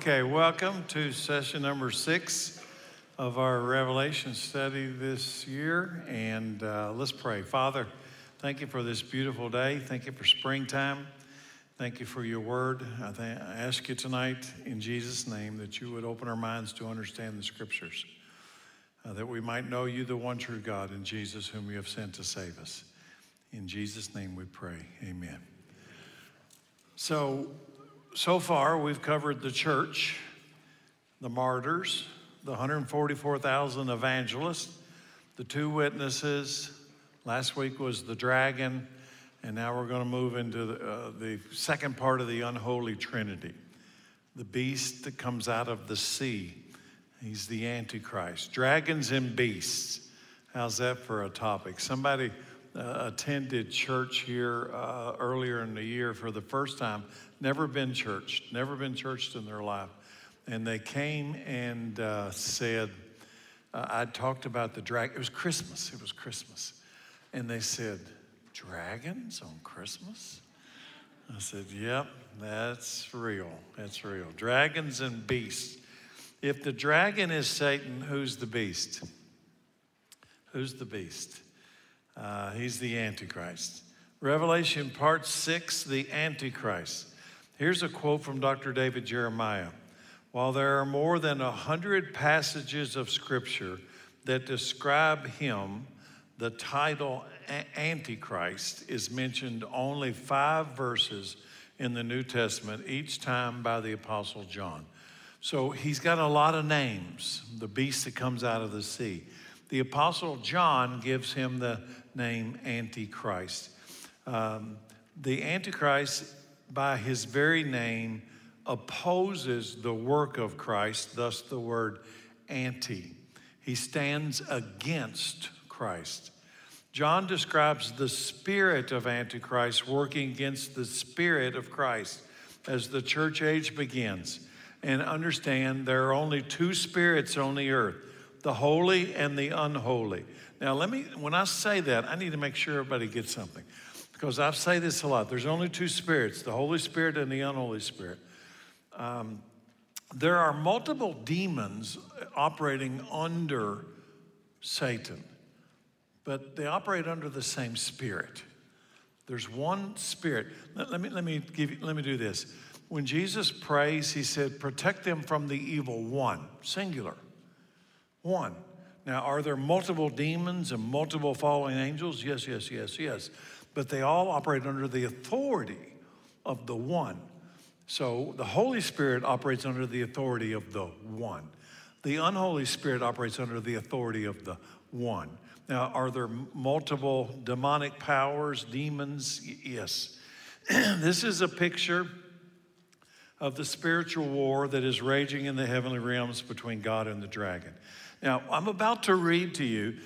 Okay, welcome to session number 6 of our Revelation study this year. And let's pray. Father, thank you for this beautiful day. Thank you for springtime. Thank you for your word. I ask you tonight in Jesus' name that you would open our minds to understand the scriptures, that we might know you, the one true God, and Jesus whom you have sent to save us. In Jesus' name we pray, amen. So far, we've covered the church, the martyrs, the 144,000 evangelists, the 2 witnesses. Last week was the dragon, and now we're going to move into the second part of the unholy trinity, the beast that comes out of the sea. He's the Antichrist. Dragons and beasts. How's that for a topic? Somebody attended church here earlier in the year for the first time. Never been churched in their life. And they came and said, I talked about the dragon. It was Christmas. And they said, dragons on Christmas? I said, yep, that's real. Dragons and beasts. If the dragon is Satan, who's the beast? He's the Antichrist. Revelation part 6, the Antichrist. Here's a quote from Dr. David Jeremiah. While there are more than 100 passages of scripture that describe him, the title Antichrist is mentioned only 5 verses in the New Testament, each time by the Apostle John. So he's got a lot of names, the beast that comes out of the sea. The Apostle John gives him the name Antichrist. The Antichrist, by his very name, opposes the work of Christ, thus the word anti. He stands against Christ. John describes the spirit of Antichrist working against the spirit of Christ as the church age begins. And understand there are only 2 spirits on the earth, the holy and the unholy. Now when I say that, I need to make sure everybody gets something, because I say this a lot. There's only 2 spirits, the Holy Spirit and the unholy spirit. There are multiple demons operating under Satan, but they operate under the same spirit. There's one spirit. Let me do this. When Jesus prays, he said, protect them from the evil one, singular, one. Now, are there multiple demons and multiple fallen angels? Yes. But they all operate under the authority of the one. So the Holy Spirit operates under the authority of the one. The unholy spirit operates under the authority of the one. Now, are there multiple demonic powers, demons? Yes. This is a picture of the spiritual war that is raging in the heavenly realms between God and the dragon. Now, I'm about to read to you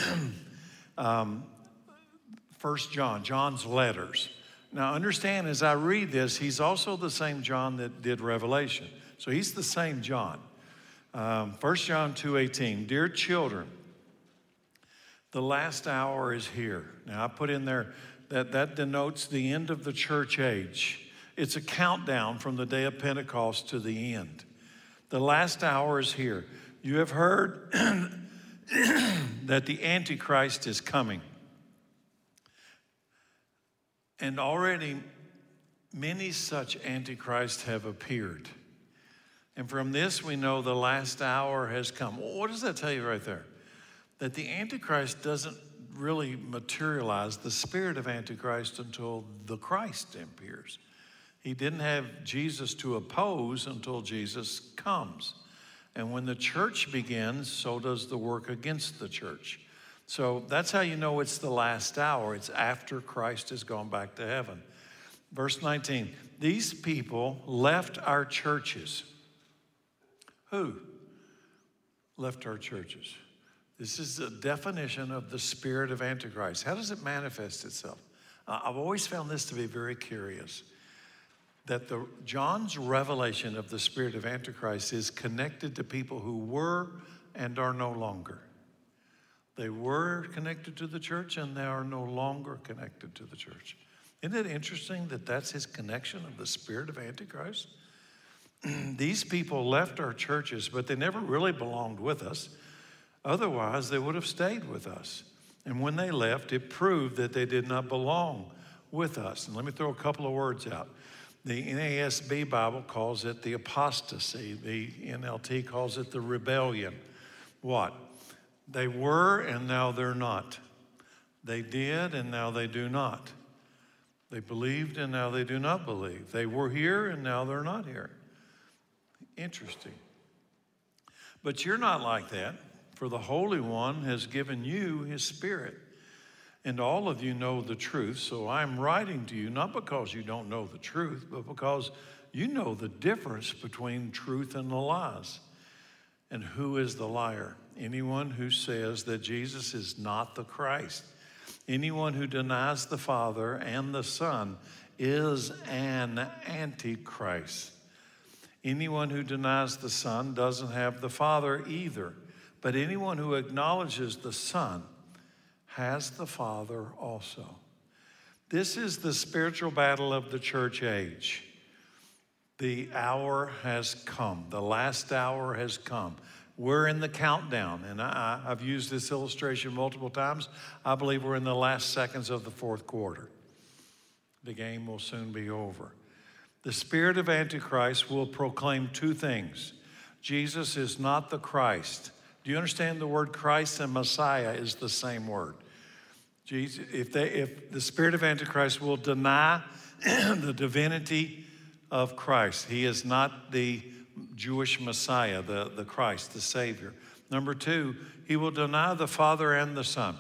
1 John, John's letters. Now, understand, as I read this, he's also the same John that did Revelation. So he's the same John. 1 John 2:18, dear children, the last hour is here. Now, I put in there that denotes the end of the church age. It's a countdown from the day of Pentecost to the end. The last hour is here. You have heard that the Antichrist is coming. And already many such Antichrists have appeared. And from this we know the last hour has come. Well, what does that tell you right there? That the Antichrist doesn't really materialize, the spirit of Antichrist, until the Christ appears. He didn't have Jesus to oppose until Jesus comes. And when the church begins, so does the work against the church. So that's how you know it's the last hour. It's after Christ has gone back to heaven. Verse 19, these people left our churches. Who left our churches? This is the definition of the spirit of Antichrist. How does it manifest itself? I've always found this to be very curious, that John's revelation of the spirit of Antichrist is connected to people who were and are no longer. They were connected to the church and they are no longer connected to the church. Isn't it interesting that that's his connection of the spirit of Antichrist? these people left our churches, but they never really belonged with us. Otherwise, they would have stayed with us. And when they left, it proved that they did not belong with us. And let me throw a couple of words out. The NASB Bible calls it the apostasy. The NLT calls it the rebellion. What? They were and now they're not. They did and now they do not. They believed and now they do not believe. They were here and now they're not here. Interesting. But you're not like that, for the Holy One has given you his Spirit. And all of you know the truth, so I'm writing to you not because you don't know the truth, but because you know the difference between truth and the lies. And who is the liar? Anyone who says that Jesus is not the Christ. Anyone who denies the Father and the Son is an antichrist. Anyone who denies the Son doesn't have the Father either. But anyone who acknowledges the Son has the Father also. This is the spiritual battle of the church age. The hour has come. The last hour has come. We're in the countdown, and I've used this illustration multiple times. I believe we're in the last seconds of the fourth quarter. The game will soon be over. The spirit of Antichrist will proclaim two things. Jesus is not the Christ. Do you understand the word Christ and Messiah is the same word? Jesus, if the spirit of Antichrist will deny the divinity of Christ. He is not the Jewish Messiah, the Christ, the Savior. Number two, he will deny the Father and the Son.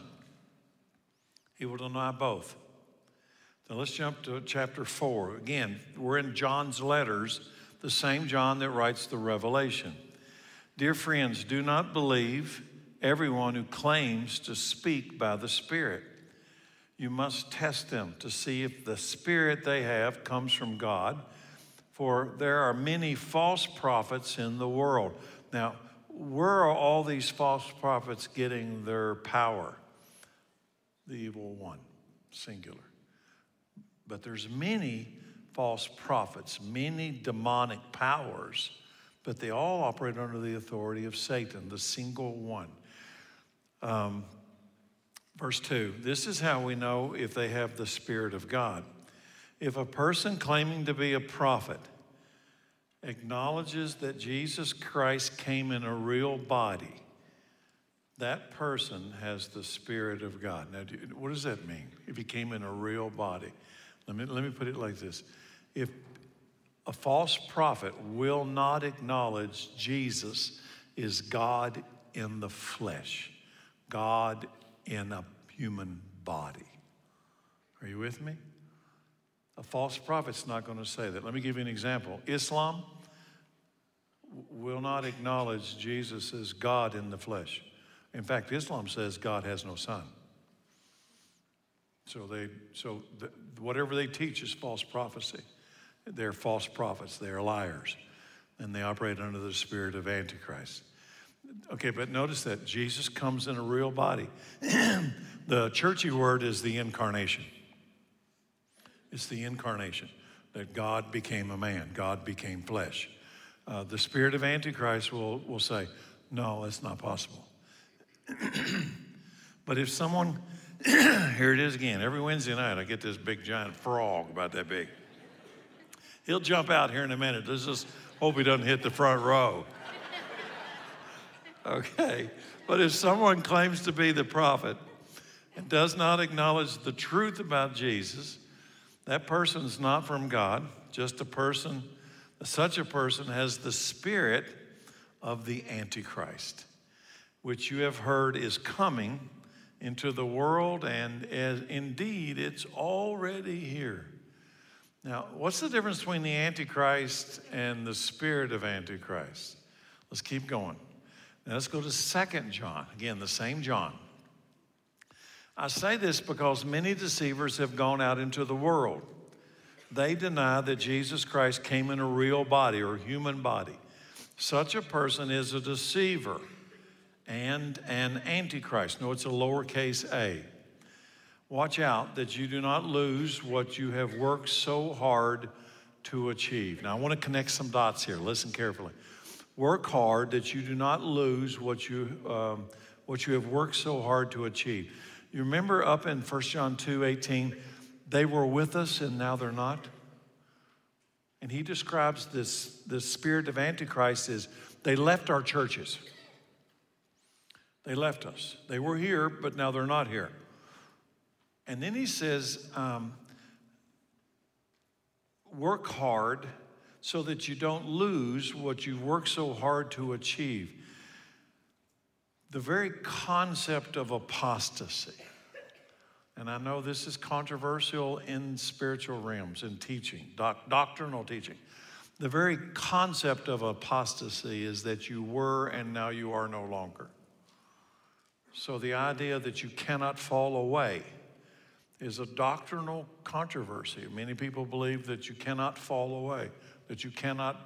He will deny both. Now let's jump to chapter 4. Again, we're in John's letters, the same John that writes the Revelation. Dear friends, do not believe everyone who claims to speak by the Spirit. You must test them to see if the spirit they have comes from God, for there are many false prophets in the world. Now, where are all these false prophets getting their power? The evil one, singular. But there's many false prophets, many demonic powers, but they all operate under the authority of Satan, the single one. Verse 2, this is how we know if they have the Spirit of God. If a person claiming to be a prophet acknowledges that Jesus Christ came in a real body, that person has the Spirit of God. Now, what does that mean, if he came in a real body? Let me put it like this. If a false prophet will not acknowledge Jesus is God in the flesh, God in a human body. Are you with me? A false prophet's not going to say that. Let me give you an example. Islam will not acknowledge Jesus as God in the flesh. In fact, Islam says God has no son. So whatever they teach is false prophecy. They're false prophets. They are liars. And they operate under the spirit of Antichrist. Okay, but notice that Jesus comes in a real body. The churchy word is the incarnation. It's the incarnation, that God became a man. God became flesh. The spirit of Antichrist will say, no, that's not possible. But if someone, here it is again, every Wednesday night I get this big giant frog about that big. He'll jump out here in a minute. Let's just hope he doesn't hit the front row. Okay, but if someone claims to be the prophet and does not acknowledge the truth about Jesus, that person's not from God, just a person. Such a person has the spirit of the Antichrist, which you have heard is coming into the world, and indeed it's already here. Now, what's the difference between the Antichrist and the spirit of Antichrist? Let's keep going. Now let's go to 2 John. Again, the same John. I say this because many deceivers have gone out into the world. They deny that Jesus Christ came in a real body or human body. Such a person is a deceiver and an antichrist. No, it's a lowercase a. Watch out that you do not lose what you have worked so hard to achieve. Now, I want to connect some dots here. Listen carefully. Work hard that you do not lose what you have worked so hard to achieve. You remember up in 1 John 2:18, they were with us and now they're not? And he describes this spirit of Antichrist as they left our churches. They left us. They were here, but now they're not here. And then he says, work hard so that you don't lose what you've worked so hard to achieve. The very concept of apostasy, and I know this is controversial in spiritual realms, in teaching, doctrinal teaching. The very concept of apostasy is that you were and now you are no longer. So the idea that you cannot fall away is a doctrinal controversy. Many people believe that you cannot fall away, that you cannot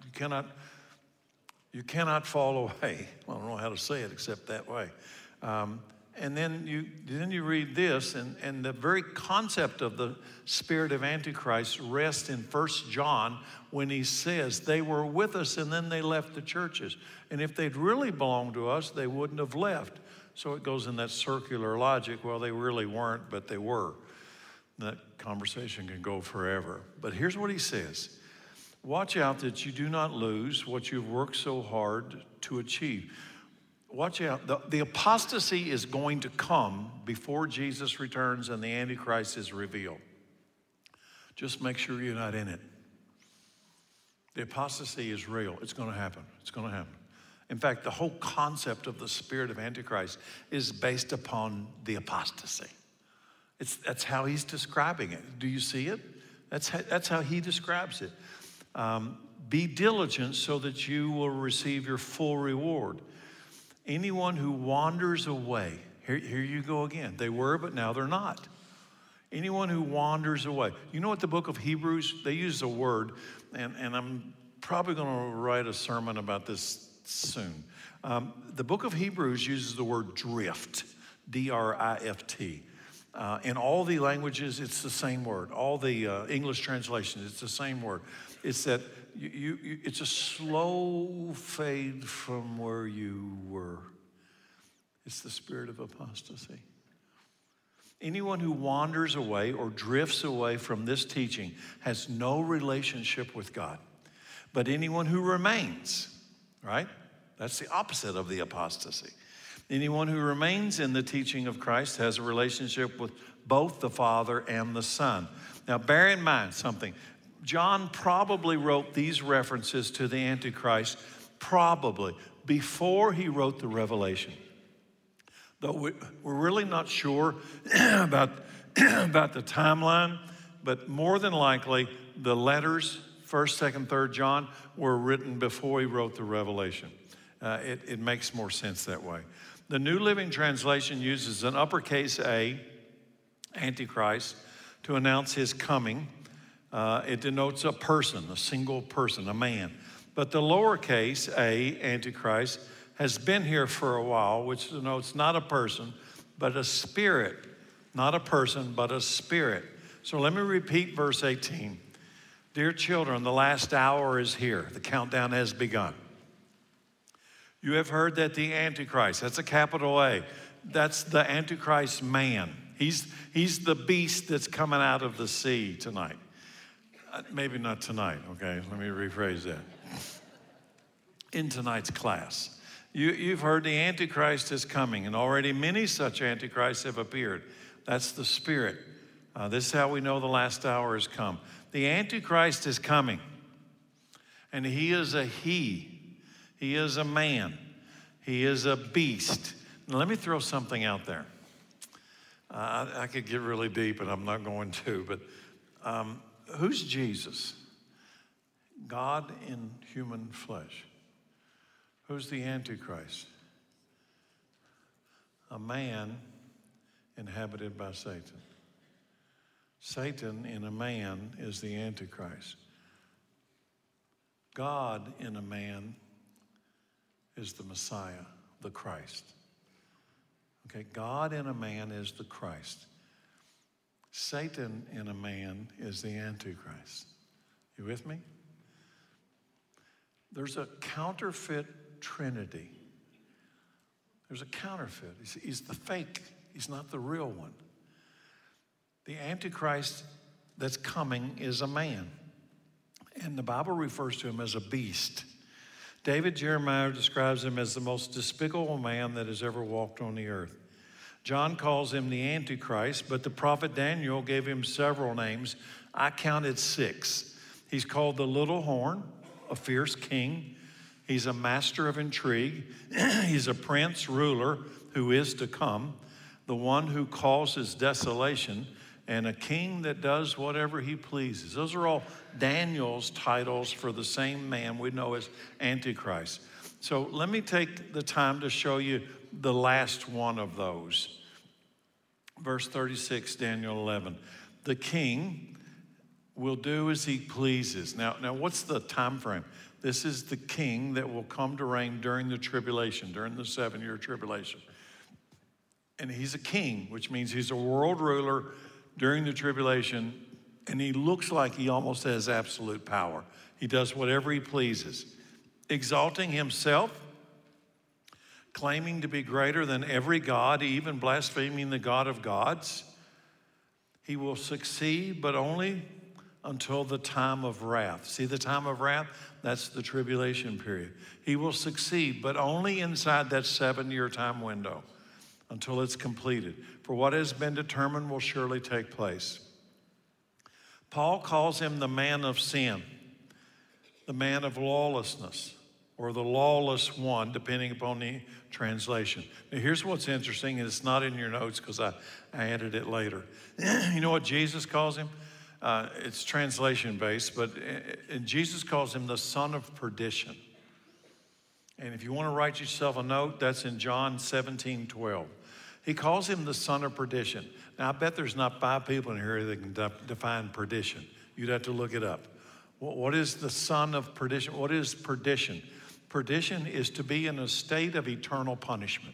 fall away. Well, I don't know how to say it except that way. And then you read this, and the very concept of the spirit of Antichrist rests in 1 John when he says they were with us and then they left the churches. And if they'd really belonged to us, they wouldn't have left. So it goes in that circular logic. Well, they really weren't, but they were. That conversation can go forever. But here's what he says. Watch out that you do not lose what you've worked so hard to achieve. Watch out. The apostasy is going to come before Jesus returns and the Antichrist is revealed. Just make sure you're not in it. The apostasy is real. It's going to happen. It's going to happen. In fact, the whole concept of the spirit of Antichrist is based upon the apostasy. That's how he's describing it. Do you see it? That's how he describes it. Be diligent so that you will receive your full reward. Anyone who wanders away, here you go again. They were, but now they're not. Anyone who wanders away. You know what the book of Hebrews, they use a word, and I'm probably going to write a sermon about this soon. The book of Hebrews uses the word drift, D-R-I-F-T. In all the languages, it's the same word. All the English translations, it's the same word. It's that it's a slow fade from where you were. It's the spirit of apostasy. Anyone who wanders away or drifts away from this teaching has no relationship with God. But anyone who remains, right? That's the opposite of the apostasy. Anyone who remains in the teaching of Christ has a relationship with both the Father and the Son. Now, bear in mind something. John probably wrote these references to the Antichrist probably before he wrote the Revelation. Though we're really not sure about the timeline, but more than likely the letters, 1st, 2nd, 3rd John, were written before he wrote the Revelation. It makes more sense that way. The New Living Translation uses an uppercase A, Antichrist, to announce his coming. It denotes a person, a single person, a man. But the lowercase a, Antichrist, has been here for a while, which denotes not a person, but a spirit. Not a person, but a spirit. So let me repeat verse 18. Dear children, the last hour is here. The countdown has begun. You have heard that the Antichrist, that's a capital A, that's the Antichrist man. He's the beast that's coming out of the sea tonight. Maybe not tonight, okay? Let me rephrase that. In tonight's class. You've heard the Antichrist is coming, and already many such Antichrists have appeared. That's the spirit. This is how we know the last hour has come. The Antichrist is coming, and he is a he. He is a man. He is a beast. Now, let me throw something out there. I could get really deep, and I'm not going to, but who's Jesus? God in human flesh. Who's the Antichrist? A man inhabited by Satan. Satan in a man is the Antichrist. God in a man is the Messiah, the Christ. Okay, God in a man is the Christ. Satan in a man is the Antichrist. You with me? There's a counterfeit trinity. There's a counterfeit. He's the fake. He's not the real one. The Antichrist that's coming is a man. And the Bible refers to him as a beast. David Jeremiah describes him as the most despicable man that has ever walked on the earth. John calls him the Antichrist, but the prophet Daniel gave him several names. I counted 6. He's called the little horn, a fierce king. He's a master of intrigue. He's a prince ruler who is to come, the one who causes desolation, and a king that does whatever he pleases. Those are all Daniel's titles for the same man we know as Antichrist. So let me take the time to show you the last one of those. Verse 36, Daniel 11. The king will do as he pleases. Now what's the time frame? This is the king that will come to reign during the tribulation, during the 7-year tribulation. And he's a king, which means he's a world ruler during the tribulation, and he looks like he almost has absolute power. He does whatever he pleases, exalting himself, claiming to be greater than every god, even blaspheming the God of gods. He will succeed, but only until the time of wrath. See the time of wrath? That's the tribulation period. He will succeed, but only inside that 7-year time window until it's completed. For what has been determined will surely take place. Paul calls him the man of sin, the man of lawlessness, or the lawless one, depending upon the translation. Now, here's what's interesting, and it's not in your notes because I added it later. You know what Jesus calls him? It's translation-based, but Jesus calls him the son of perdition. And if you want to write yourself a note, that's in John 17:12. He calls him the son of perdition. Now, I bet there's not 5 people in here that can define perdition. You'd have to look it up. What is the son of perdition? What is perdition? Perdition is to be in a state of eternal punishment.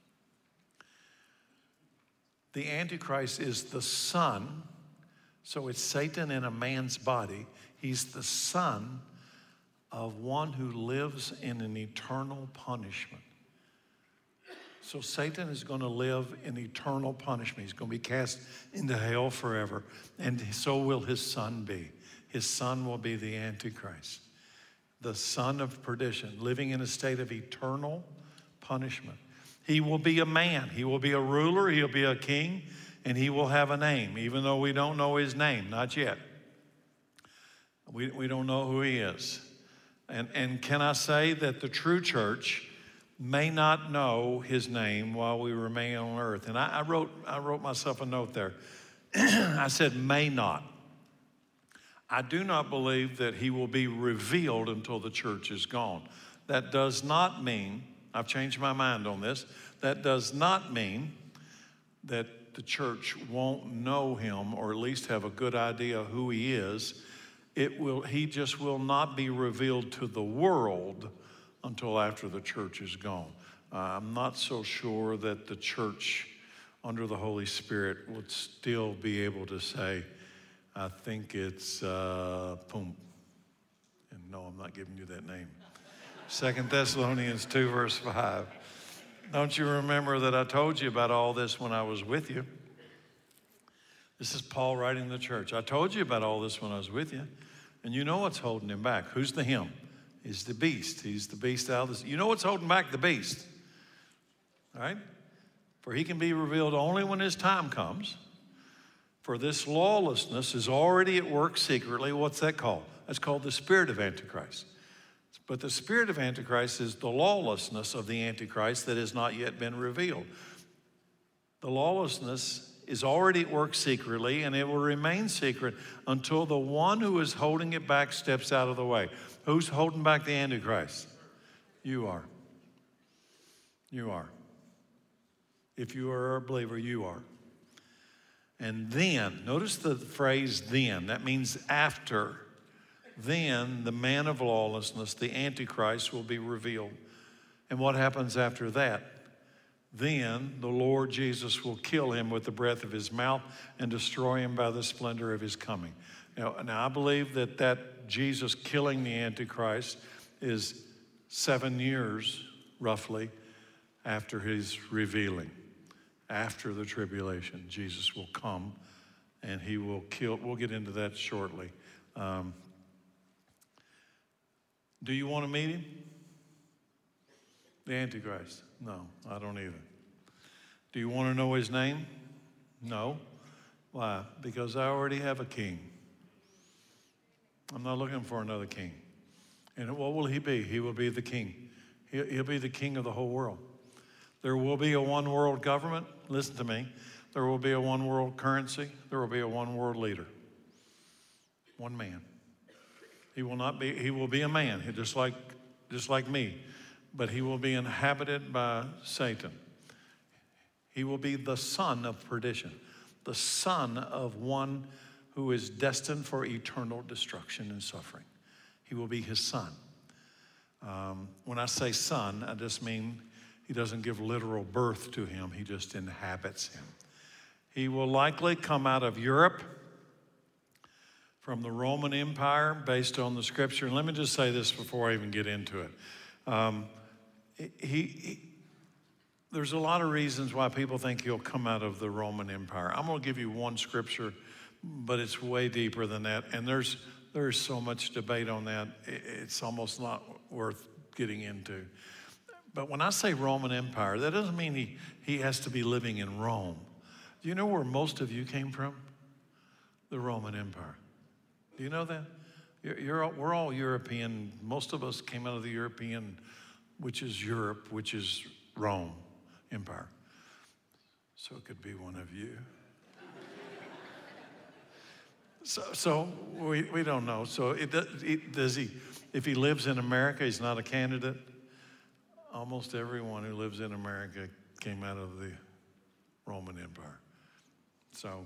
The Antichrist is the son, so it's Satan in a man's body. He's the son of one who lives in an eternal punishment. So Satan is going to live in eternal punishment. He's going to be cast into hell forever, and so will his son be. His son will be the Antichrist, the son of perdition, living in a state of eternal punishment. He will be a man. He will be a ruler. He'll be a king, and he will have a name, even though we don't know his name, not yet. We don't know who he is. And can I say that the true church may not know his name while we remain on earth? And I wrote myself a note there. I said may not. I do not believe that he will be revealed until the church is gone. That does not mean, I've changed my mind on this, that does not mean that the church won't know him or at least have a good idea who he is. He just will not be revealed to the world until after the church is gone. I'm not so sure that the church under the Holy Spirit would still be able to say, I think it's Pum. And no, I'm not giving you that name. 2 Thessalonians 2, verse 5. Don't you remember that I told you about all this when I was with you? This is Paul writing to the church. I told you about all this when I was with you. And you know what's holding him back. Who's the him? He's the beast. He's the beast out of this. You know what's holding back the beast? All right? For he can be revealed only when his time comes. For this lawlessness is already at work secretly. What's that called? That's called the spirit of Antichrist. But the spirit of Antichrist is the lawlessness of the Antichrist that has not yet been revealed. The lawlessness is already at work secretly, and it will remain secret until the one who is holding it back steps out of the way. Who's holding back the Antichrist? You are. You are. If you are a believer, you are. And then, notice the phrase then. That means after. Then the man of lawlessness, the Antichrist, will be revealed. And what happens after that? Then the Lord Jesus will kill him with the breath of his mouth and destroy him by the splendor of his coming. Now I believe that Jesus killing the Antichrist is 7 years, roughly, after his revealing. After the tribulation, Jesus will come and he will kill. We'll get into that shortly. Do you want to meet him? The Antichrist? No, I don't either. Do you want to know his name? No. Why? Because I already have a king. I'm not looking for another king. And what will he be? He will be the king. He'll be the king of the whole world. There will be a one world government. Listen to me. There will be a one world currency. There will be a one world leader. One man. He will be a man, just like me, but he will be inhabited by Satan. He will be the son of perdition, the son of one who is destined for eternal destruction and suffering. He will be his son. When I say son, I just mean he doesn't give literal birth to him. He just inhabits him. He will likely come out of Europe, from the Roman Empire, based on the scripture. And let me just say this before I even get into it. There's a lot of reasons why people think he'll come out of the Roman Empire. I'm going to give you one scripture, but it's way deeper than that. And there's so much debate on that, it's almost not worth getting into. But when I say Roman Empire, that doesn't mean he has to be living in Rome. Do you know where most of you came from? The Roman Empire. Do you know that? We're all European. Most of us came out of the European, which is Europe, which is Rome Empire. So it could be one of you. So we don't know. So does he? If he lives in America, he's not a candidate. Almost everyone who lives in America came out of the Roman Empire. So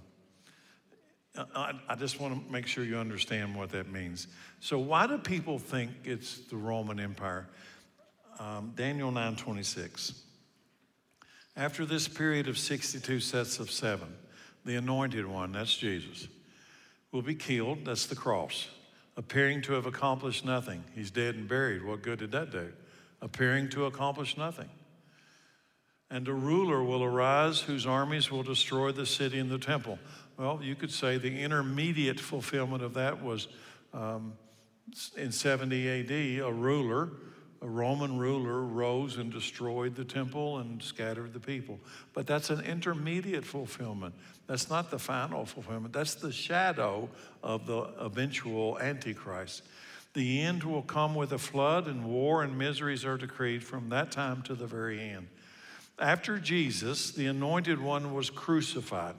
I just want to make sure you understand what that means. So why do people think it's the Roman Empire? Daniel 9:26. After this period of 62 sets of 7, the anointed one, that's Jesus, will be killed, that's the cross, appearing to have accomplished nothing. He's dead and buried. What good did that do? Appearing to accomplish nothing. And a ruler will arise whose armies will destroy the city and the temple. Well, you could say the intermediate fulfillment of that was in 70 AD, a Roman ruler rose and destroyed the temple and scattered the people. But that's an intermediate fulfillment. That's not the final fulfillment. That's the shadow of the eventual Antichrist. The end will come with a flood, and war and miseries are decreed from that time to the very end. After Jesus, the anointed one was crucified.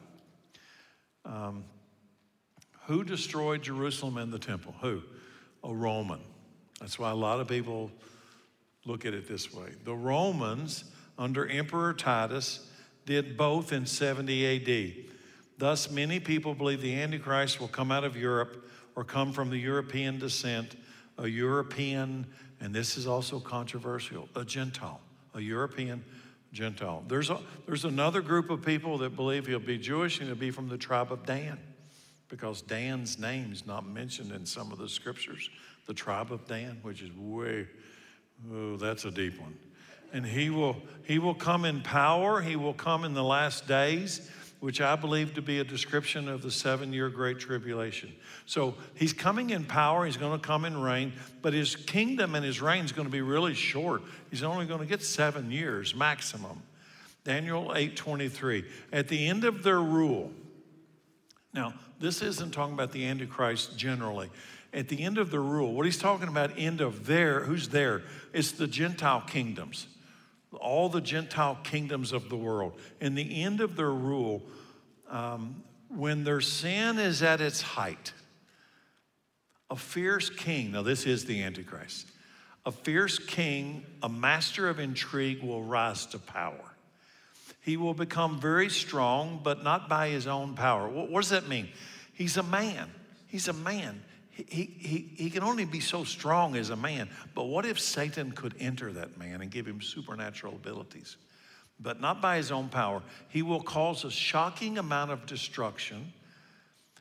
Who destroyed Jerusalem and the temple? Who? A Roman. That's why a lot of people look at it this way. The Romans, under Emperor Titus, did both in 70 AD. Thus, many people believe the Antichrist will come out of Europe or come from the European descent, a European, and this is also controversial, a Gentile, a European Gentile. There's another group of people that believe he'll be Jewish and he'll be from the tribe of Dan, because Dan's name's not mentioned in some of the scriptures. The tribe of Dan, which is that's a deep one. And he will come in power. He will come in the last days, which I believe to be a description of the 7-year Great Tribulation. So he's coming in power. He's going to come in reign, but his kingdom and his reign is going to be really short. He's only going to get 7 years maximum. Daniel 8:23. At the end of their rule. Now, this isn't talking about the Antichrist generally. At the end of the rule, what he's talking about, end of who's there? It's the Gentile kingdoms, all the Gentile kingdoms of the world. In the end of their rule, when their sin is at its height, a fierce king, now this is the Antichrist, a fierce king, a master of intrigue will rise to power. He will become very strong, but not by his own power. What does that mean? He's a man. He's a man. He can only be so strong as a man. But what if Satan could enter that man and give him supernatural abilities? But not by his own power. He will cause a shocking amount of destruction,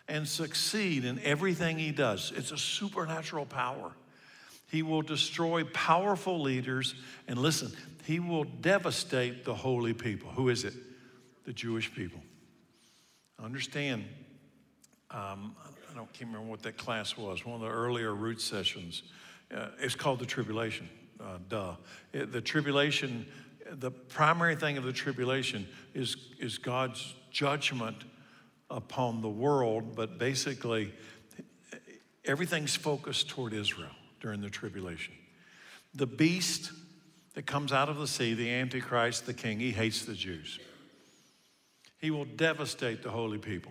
and succeed in everything he does. It's a supernatural power. He will destroy powerful leaders, and listen, he will devastate the holy people. Who is it? The Jewish people. Understand, I can't remember what that class was, one of the earlier root sessions. It's called the tribulation, The tribulation, the primary thing of the tribulation is God's judgment upon the world, but basically everything's focused toward Israel during the tribulation. The beast that comes out of the sea, the Antichrist, the king, he hates the Jews. He will devastate the holy people.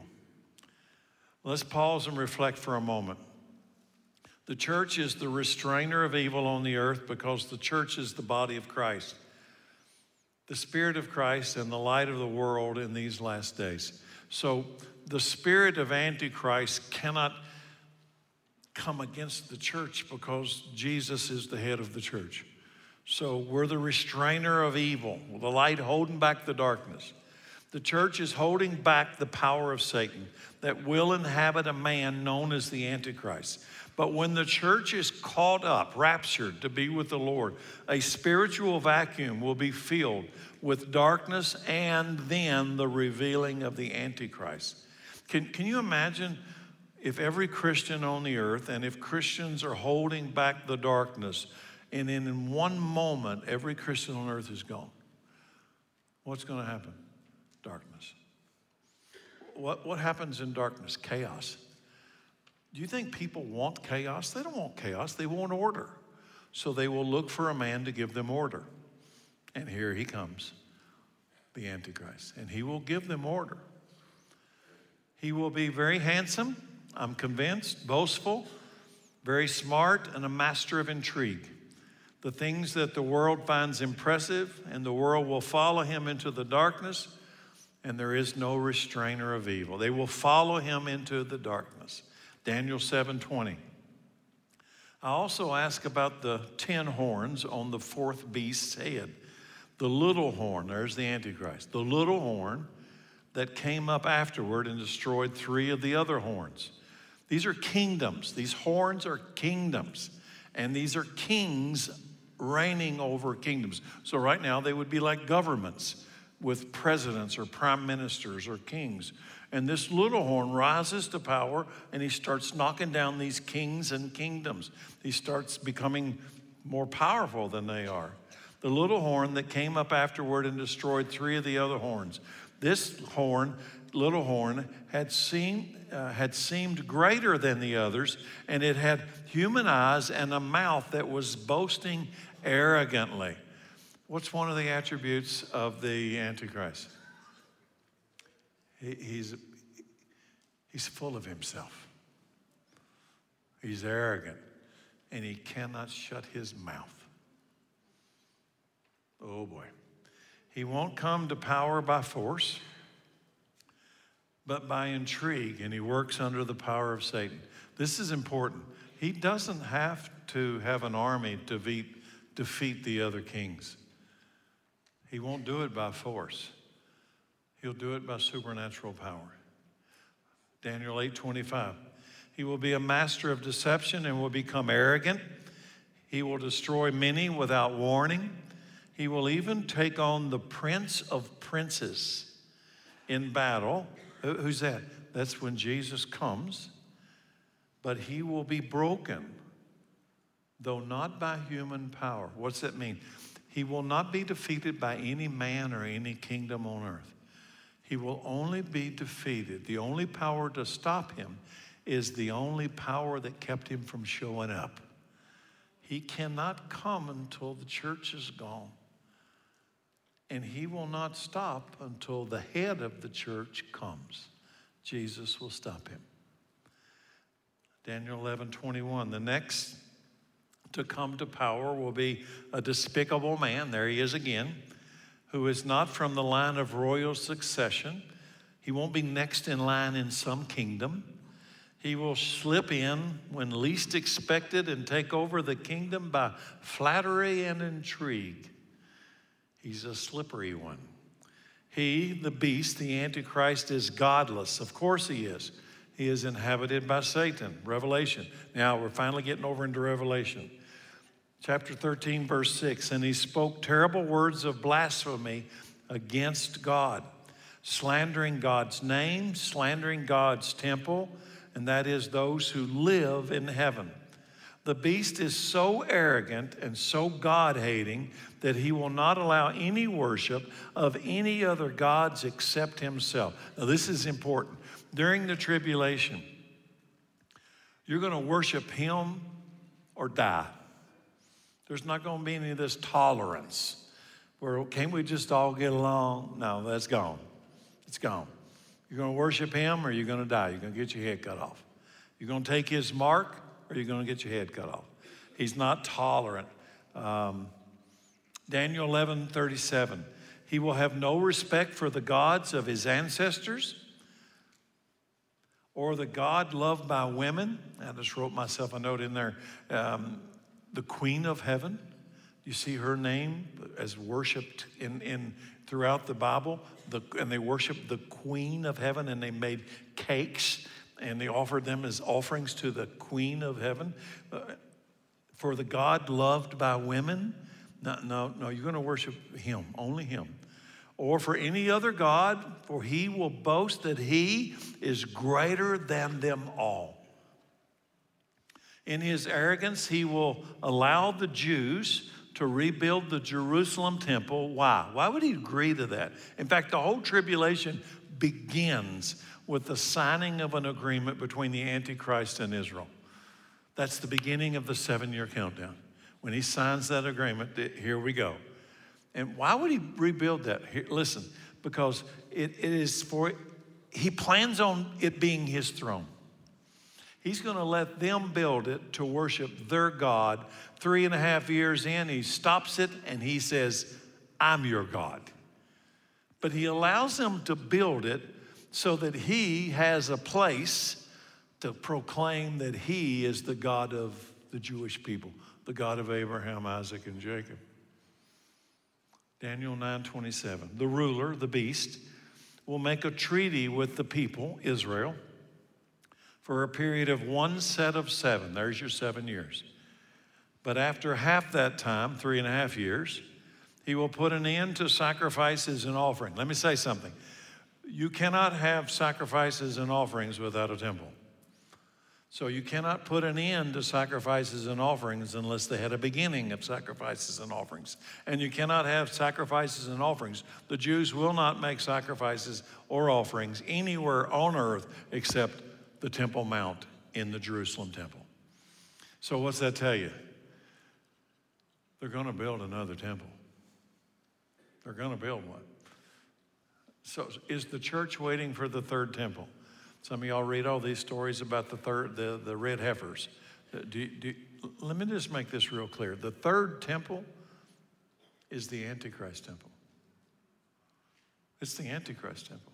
Let's pause and reflect for a moment. The church is the restrainer of evil on the earth because the church is the body of Christ, the Spirit of Christ and the light of the world in these last days. So the spirit of Antichrist cannot come against the church because Jesus is the head of the church. So we're the restrainer of evil, the light holding back the darkness. The church is holding back the power of Satan that will inhabit a man known as the Antichrist. But when the church is caught up, raptured to be with the Lord, a spiritual vacuum will be filled with darkness and then the revealing of the Antichrist. Can you imagine if every Christian on the earth, and if Christians are holding back the darkness, and in one moment every Christian on earth is gone? What's going to happen? Darkness. What happens in darkness? Chaos. Do you think people want chaos? They don't want chaos. They want order. So they will look for a man to give them order. And here he comes, the Antichrist. And he will give them order. He will be very handsome, I'm convinced, boastful, very smart, and a master of intrigue. The things that the world finds impressive, and the world will follow him into the darkness, and there is no restrainer of evil. They will follow him into the darkness. Daniel 7:20. I also ask about the 10 horns on the fourth beast's head. The little horn, there's the Antichrist. The little horn that came up afterward and destroyed 3 of the other horns. These are kingdoms. These horns are kingdoms. And these are kings reigning over kingdoms. So right now they would be like governments with presidents or prime ministers or kings. And this little horn rises to power and he starts knocking down these kings and kingdoms. He starts becoming more powerful than they are. The little horn that came up afterward and destroyed 3 of the other horns. This horn, little horn, had seemed greater than the others, and it had human eyes and a mouth that was boasting arrogantly. What's one of the attributes of the Antichrist? He's full of himself. He's arrogant, and he cannot shut his mouth. Oh boy. He won't come to power by force, but by intrigue, and he works under the power of Satan. This is important. He doesn't have to have an army to defeat the other kings. He won't do it by force. He'll do it by supernatural power. Daniel 8:25. He will be a master of deception and will become arrogant. He will destroy many without warning. He will even take on the prince of princes in battle. Who's that? That's when Jesus comes. But he will be broken, though not by human power. What's that mean? He will not be defeated by any man or any kingdom on earth. He will only be defeated. The only power to stop him is the only power that kept him from showing up. He cannot come until the church is gone. And he will not stop until the head of the church comes. Jesus will stop him. Daniel 11:21. The next to come to power will be a despicable man, there he is again, who is not from the line of royal succession. He won't be next in line in some kingdom. He will slip in when least expected and take over the kingdom by flattery and intrigue. He's a slippery one. He, the beast, the Antichrist, is godless. Of course he is. He is inhabited by Satan. Revelation. Now we're finally getting over into Revelation. Chapter 13, verse 6. And he spoke terrible words of blasphemy against God, slandering God's name, slandering God's temple, and that is those who live in heaven. The beast is so arrogant and so God-hating that he will not allow any worship of any other gods except himself. Now, this is important. During the tribulation, you're going to worship him or die. There's not going to be any of this tolerance where, can't we just all get along? No, that's gone. It's gone. You're going to worship him or you're going to die. You're going to get your head cut off. You're going to take his mark or you're going to get your head cut off. He's not tolerant. Daniel 11:37. He will have no respect for the gods of his ancestors or the God loved by women. I just wrote myself a note in there. The Queen of Heaven. You see her name as worshiped in throughout the Bible. And they worshiped the Queen of Heaven, and they made cakes and they offered them as offerings to the Queen of Heaven. For the God loved by women. No, you're going to worship him, only him. Or for any other God, for he will boast that he is greater than them all. In his arrogance, he will allow the Jews to rebuild the Jerusalem temple. Why? Why would he agree to that? In fact, the whole tribulation begins with the signing of an agreement between the Antichrist and Israel. That's the beginning of the 7-year countdown. When he signs that agreement, here we go. And why would he rebuild that? Here, listen, because he plans on it being his throne. He's going to let them build it to worship their God. 3.5 years in, he stops it and he says, I'm your God. But he allows them to build it so that he has a place to proclaim that he is the God of the Jewish people, the God of Abraham, Isaac, and Jacob. Daniel 9:27. The ruler, the beast, will make a treaty with the people, Israel, for a period of 1 set of 7. There's your 7 years. But after half that time, 3.5 years, he will put an end to sacrifices and offerings. Let me say something. You cannot have sacrifices and offerings without a temple. So you cannot put an end to sacrifices and offerings unless they had a beginning of sacrifices and offerings. And you cannot have sacrifices and offerings. The Jews will not make sacrifices or offerings anywhere on earth except the Temple Mount in the Jerusalem temple. So what's that tell you? They're going to build another temple. They're going to build one. So is the church waiting for the third temple? Some of y'all read all these stories about the red heifers. Let me just make this real clear. The third temple is the Antichrist temple. It's the Antichrist temple.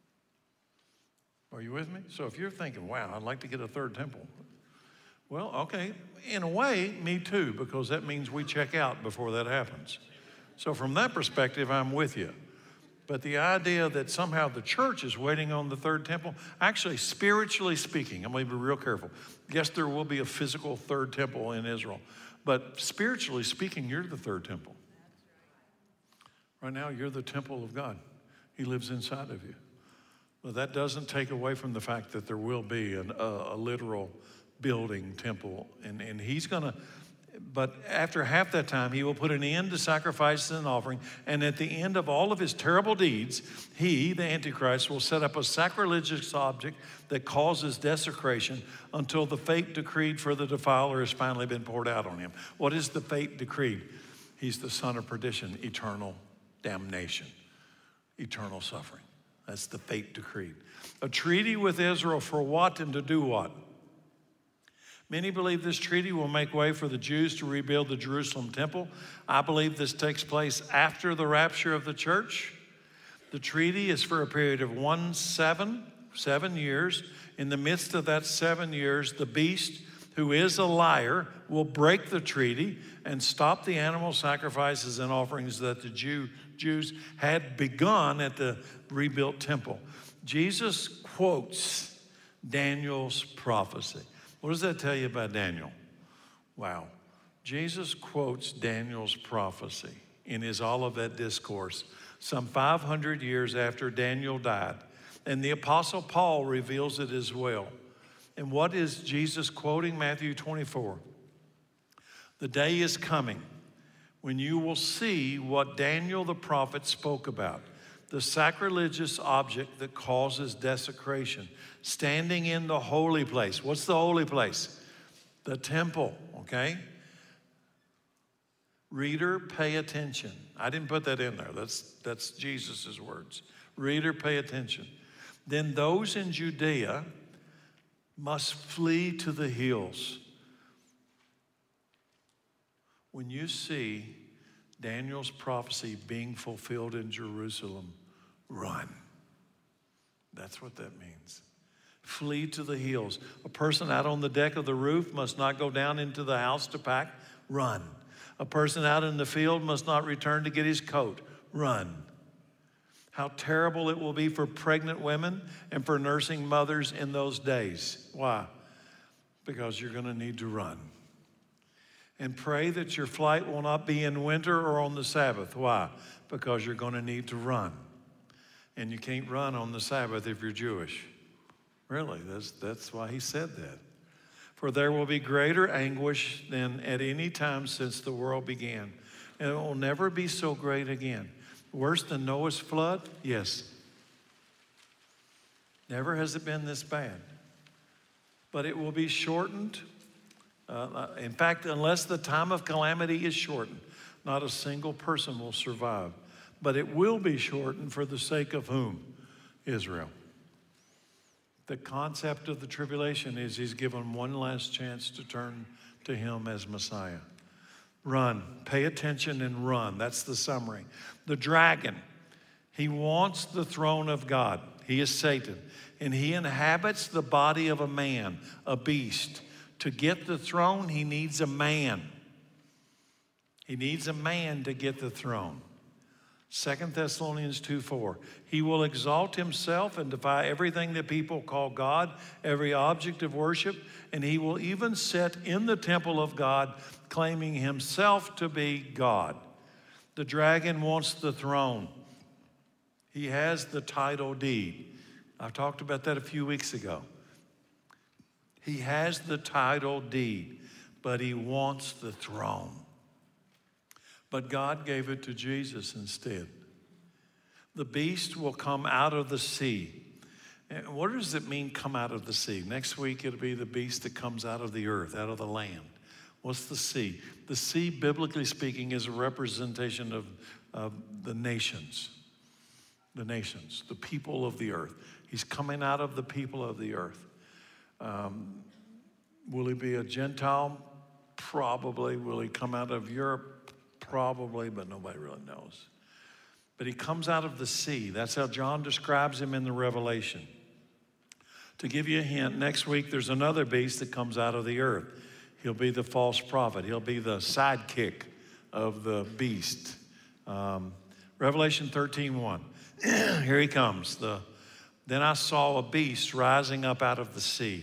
Are you with me? So if you're thinking, wow, I'd like to get a third temple. Well, okay, in a way, me too, because that means we check out before that happens. So from that perspective, I'm with you. But the idea that somehow the church is waiting on the third temple, actually, spiritually speaking, I'm going to be real careful. Yes, there will be a physical third temple in Israel. But spiritually speaking, you're the third temple. Right now, you're the temple of God. He lives inside of you. Well, that doesn't take away from the fact that there will be a literal building temple. And he's going to, but after half that time, he will put an end to sacrifices and offering. And at the end of all of his terrible deeds, he, the Antichrist, will set up a sacrilegious object that causes desecration until the fate decreed for the defiler has finally been poured out on him. What is the fate decreed? He's the son of perdition, eternal damnation, eternal suffering. That's the fate decreed. A treaty with Israel for what and to do what? Many believe this treaty will make way for the Jews to rebuild the Jerusalem temple. I believe this takes place after the rapture of the church. The treaty is for a period of 7 years. In the midst of that 7 years, the beast, who is a liar, will break the treaty and stop the animal sacrifices and offerings that the Jews had begun at the rebuilt temple. Jesus quotes Daniel's prophecy. What does that tell you about Daniel? Wow. Jesus quotes Daniel's prophecy in his Olivet Discourse some 500 years after Daniel died. And the Apostle Paul reveals it as well. And what is Jesus quoting? Matthew 24. The day is coming when you will see what Daniel the prophet spoke about, the sacrilegious object that causes desecration, standing in the holy place. What's the holy place? The temple, okay? Reader, pay attention. I didn't put that in there. That's Jesus' words. Reader, pay attention. Then those in Judea must flee to the hills. When you see Daniel's prophecy being fulfilled in Jerusalem, run. That's what that means. Flee to the hills. A person out on the deck of the roof must not go down into the house to pack. Run. A person out in the field must not return to get his coat. Run. How terrible it will be for pregnant women and for nursing mothers in those days. Why? Because you're going to need to run. And pray that your flight will not be in winter or on the Sabbath. Why? Because you're going to need to run. And you can't run on the Sabbath if you're Jewish. Really, that's why he said that. For there will be greater anguish than at any time since the world began. And it will never be so great again. Worse than Noah's flood? Yes. Never has it been this bad. But it will be shortened. In fact, unless the time of calamity is shortened, not a single person will survive. But it will be shortened for the sake of whom? Israel. The concept of the tribulation is he's given one last chance to turn to him as Messiah. Run. Pay attention and run. That's the summary. The dragon, he wants the throne of God. He is Satan. And he inhabits the body of a man, a beast. To get the throne, he needs a man. He needs a man to get the throne. 2 Thessalonians 2:4. He will exalt himself and defy everything that people call God, every object of worship, and he will even sit in the temple of God, claiming himself to be God. The dragon wants the throne. He has the title deed. I talked about that a few weeks ago. He has the title deed, but he wants the throne. But God gave it to Jesus instead. The beast will come out of the sea. And what does it mean, come out of the sea? Next week, it'll be the beast that comes out of the earth, out of the land. What's the sea? The sea, biblically speaking, is a representation of the nations. The nations, the people of the earth. He's coming out of the people of the earth. Will he be a Gentile? Probably. Will he come out of Europe? Probably, but nobody really knows. But he comes out of the sea. That's how John describes him in the Revelation. To give you a hint, next week there's another beast that comes out of the earth. He'll be the false prophet. He'll be the sidekick of the beast. Revelation 13:1. Here he comes. Then I saw a beast rising up out of the sea.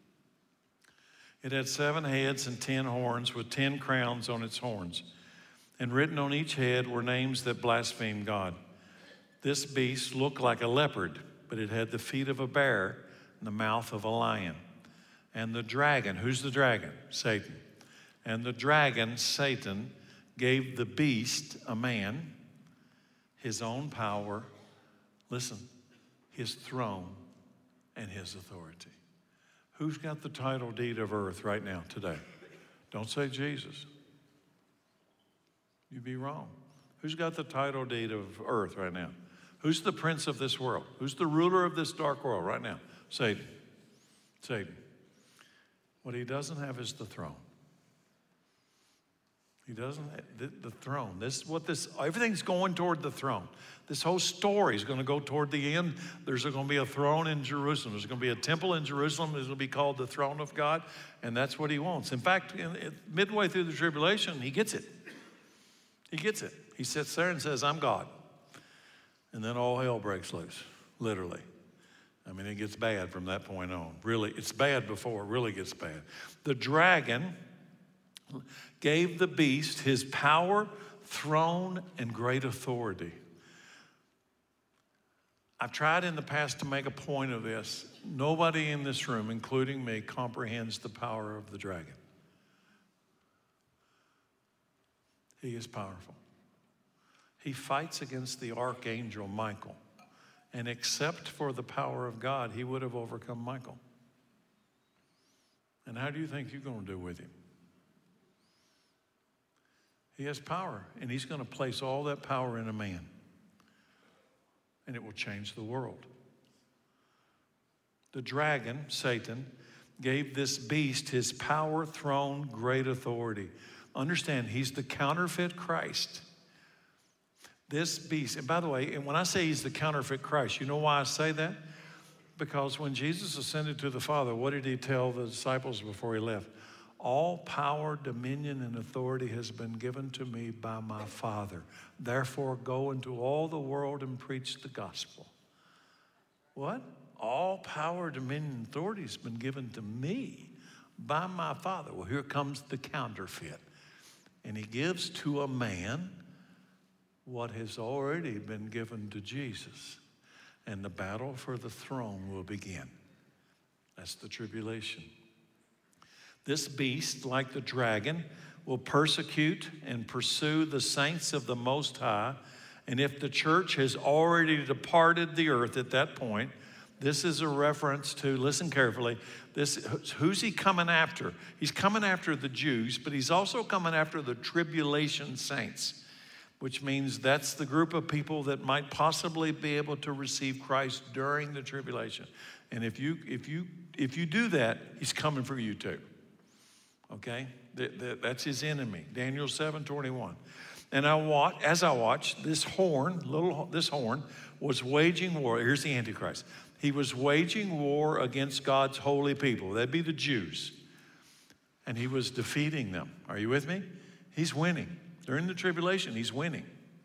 It had 7 heads and 10 horns with 10 crowns on its horns. And written on each head were names that blaspheme God. This beast looked like a leopard, but it had the feet of a bear and the mouth of a lion. And the dragon, who's the dragon? Satan. And the dragon, Satan, gave the beast, a man, his own power, listen, his throne and his authority. Who's got the title deed of earth right now, today? Don't say Jesus. You'd be wrong. Who's got the title deed of earth right now? Who's the prince of this world? Who's the ruler of this dark world right now? Satan. Satan. What he doesn't have is the throne. He doesn't have the throne. Everything's going toward the throne. This whole story is going to go toward the end. There's going to be a throne in Jerusalem. There's going to be a temple in Jerusalem. It's going to be called the throne of God, and that's what he wants. In fact, midway through the tribulation, he gets it. He gets it. He sits there and says, I'm God. And then all hell breaks loose, literally. I mean, it gets bad from that point on. Really, it's bad before it really gets bad. The dragon gave the beast his power, throne, and great authority. I've tried in the past to make a point of this. Nobody in this room, including me, comprehends the power of the dragon. He is powerful. He fights against the archangel Michael. And except for the power of God, he would have overcome Michael. And how do you think you're going to do with him? He has power, and he's going to place all that power in a man. And it will change the world. The dragon, Satan, gave this beast his power, throne, great authority. Understand, he's the counterfeit Christ. This beast, and by the way, and when I say he's the counterfeit Christ, you know why I say that? Because when Jesus ascended to the Father, what did he tell the disciples before he left? All power, dominion, and authority has been given to me by my Father. Therefore, go into all the world and preach the gospel. What? All power, dominion, and authority has been given to me by my Father. Well, here comes the counterfeit. And he gives to a man what has already been given to Jesus. And the battle for the throne will begin. That's the tribulation. This beast, like the dragon, will persecute and pursue the saints of the Most High. And if the church has already departed the earth at that point, this is a reference to, listen carefully, who's he coming after? He's coming after the Jews, but he's also coming after the tribulation saints, which means that's the group of people that might possibly be able to receive Christ during the tribulation. And if you do that, he's coming for you too. Okay? That's his enemy. Daniel 7:21. And as I watched, this horn was waging war. Here's the Antichrist. He was waging war against God's holy people. That'd be the Jews. And he was defeating them. Are you with me? He's winning. During the tribulation, he's winning.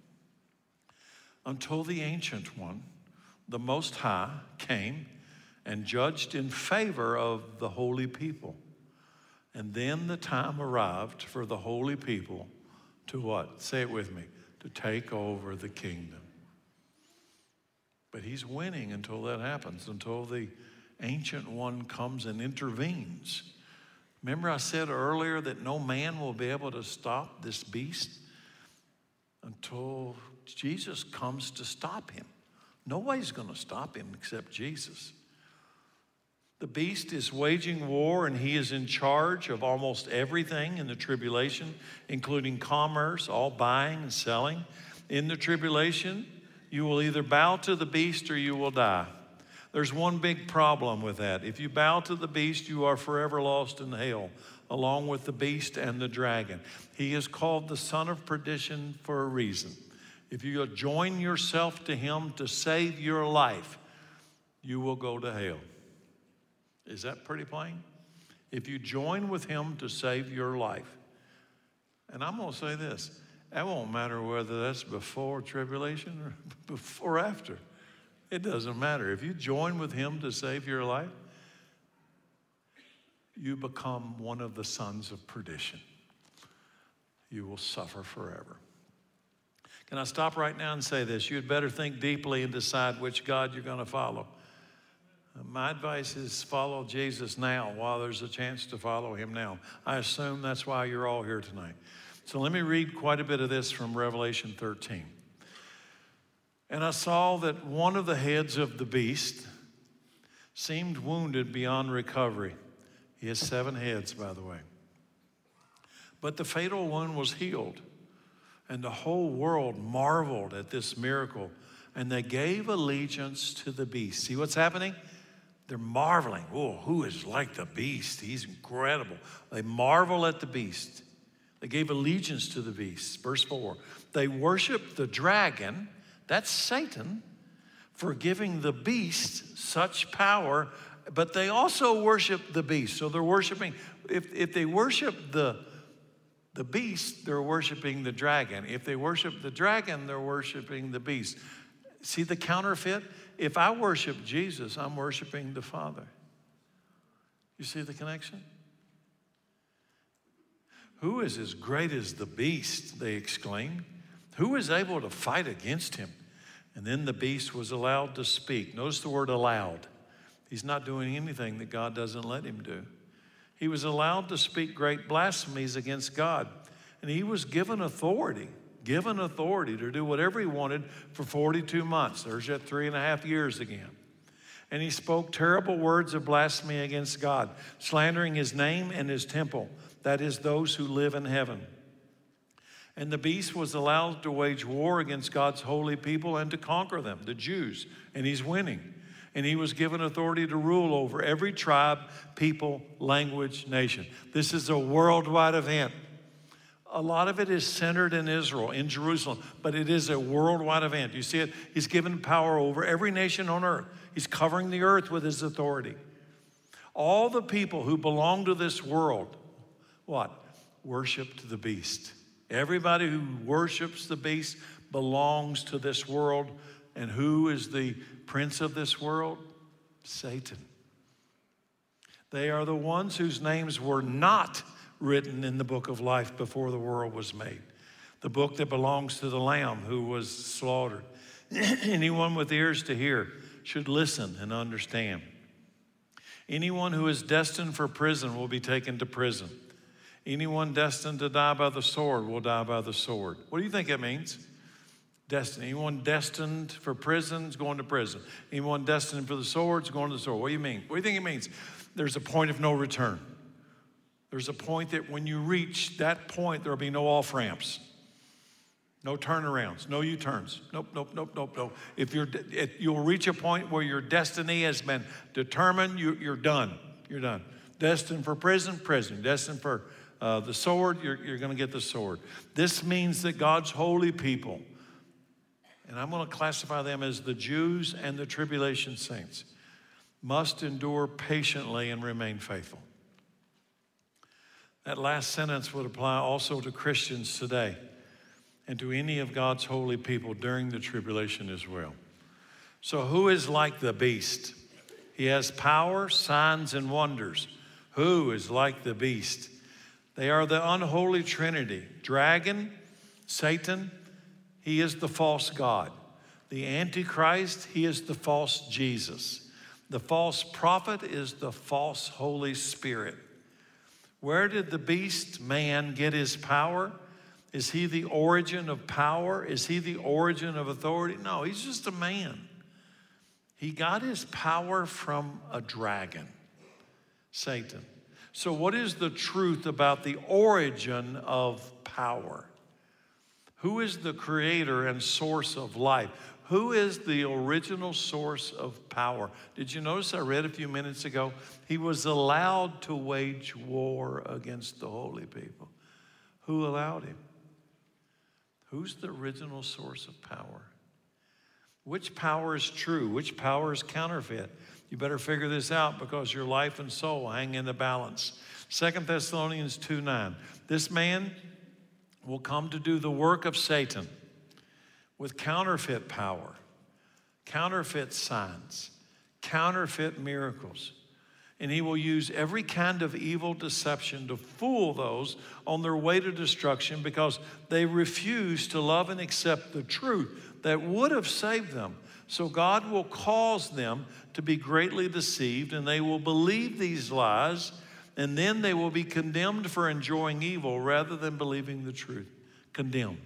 Until the Ancient One, the Most High, came and judged in favor of the holy people. And then the time arrived for the holy people to what? Say it with me. To take over the kingdom. But he's winning until that happens, until the Ancient One comes and intervenes. Remember I said earlier that no man will be able to stop this beast until Jesus comes to stop him. Nobody's going to stop him except Jesus. The beast is waging war, and he is in charge of almost everything in the tribulation, including commerce, all buying and selling. In the tribulation, you will either bow to the beast or you will die. There's one big problem with that. If you bow to the beast, you are forever lost in hell, along with the beast and the dragon. He is called the son of perdition for a reason. If you join yourself to him to save your life, you will go to hell. Is that pretty plain? If you join with him to save your life. And I'm going to say this. That won't matter whether that's before tribulation or before after. It doesn't matter. If you join with him to save your life, you become one of the sons of perdition. You will suffer forever. Can I stop right now and say this? You'd better think deeply and decide which God you're going to follow. My advice is follow Jesus now while there's a chance to follow him now. I assume that's why you're all here tonight. So let me read quite a bit of this from Revelation 13. And I saw that one of the heads of the beast seemed wounded beyond recovery. He has 7 heads, by the way. But the fatal one was healed. And the whole world marveled at this miracle. And they gave allegiance to the beast. See what's happening? They're marveling. Oh, who is like the beast? He's incredible. They marvel at the beast. They gave allegiance to the beast. Verse 4. They worshiped the dragon, that's Satan, for giving the beast such power, but they also worship the beast. So they're worshiping, if they worship the beast, they're worshiping the dragon. If they worship the dragon, they're worshiping the beast. See the counterfeit? If I worship Jesus, I'm worshiping the Father. You see the connection? Who is as great as the beast, they exclaimed. Who is able to fight against him? And then the beast was allowed to speak. Notice the word allowed. He's not doing anything that God doesn't let him do. He was allowed to speak great blasphemies against God. And he was given authority to do whatever he wanted for 42 months. There's that 3.5 years again. And he spoke terrible words of blasphemy against God, slandering his name and his temple, that is, those who live in heaven. And the beast was allowed to wage war against God's holy people and to conquer them, the Jews, and he's winning. And he was given authority to rule over every tribe, people, language, nation. This is a worldwide event. A lot of it is centered in Israel, in Jerusalem, but it is a worldwide event. You see it? He's given power over every nation on earth. He's covering the earth with his authority. All the people who belong to this world, what? Worshiped the beast. Everybody who worships the beast belongs to this world. And who is the prince of this world? Satan. They are the ones whose names were not written in the book of life before the world was made. The book that belongs to the Lamb who was slaughtered. Anyone with ears to hear should listen and understand. Anyone who is destined for prison will be taken to prison. Anyone destined to die by the sword will die by the sword. What do you think that means? Destiny. Anyone destined for prison is going to prison. Anyone destined for the sword is going to the sword. What do you mean? What do you think it means? There's a point of no return. There's a point that when you reach that point, there will be no off-ramps. No turnarounds, no U-turns. Nope. If you'll reach a point where your destiny has been determined, you're done. You're done. Destined for prison. Destined for the sword, you're going to get the sword. This means that God's holy people, and I'm going to classify them as the Jews and the tribulation saints, must endure patiently and remain faithful. That last sentence would apply also to Christians today and to any of God's holy people during the tribulation as well. So who is like the beast? He has power, signs, and wonders. Who is like the beast? They are the unholy trinity. Dragon, Satan, he is the false God. The Antichrist, he is the false Jesus. The false prophet is the false Holy Spirit. Where did the beast man get his power? Is he the origin of power? Is he the origin of authority? No, he's just a man. He got his power from a dragon, Satan. So what is the truth about the origin of power? Who is the creator and source of life? Who is the original source of power? Did you notice I read a few minutes ago? He was allowed to wage war against the holy people. Who allowed him? Who's the original source of power? Which power is true? Which power is counterfeit? You better figure this out because your life and soul hang in the balance. 2 Thessalonians 2:9. This man will come to do the work of Satan with counterfeit power, counterfeit signs, counterfeit miracles. And he will use every kind of evil deception to fool those on their way to destruction because they refuse to love and accept the truth that would have saved them. So God will cause them to be greatly deceived, and they will believe these lies, and then they will be condemned for enjoying evil rather than believing the truth. Condemned.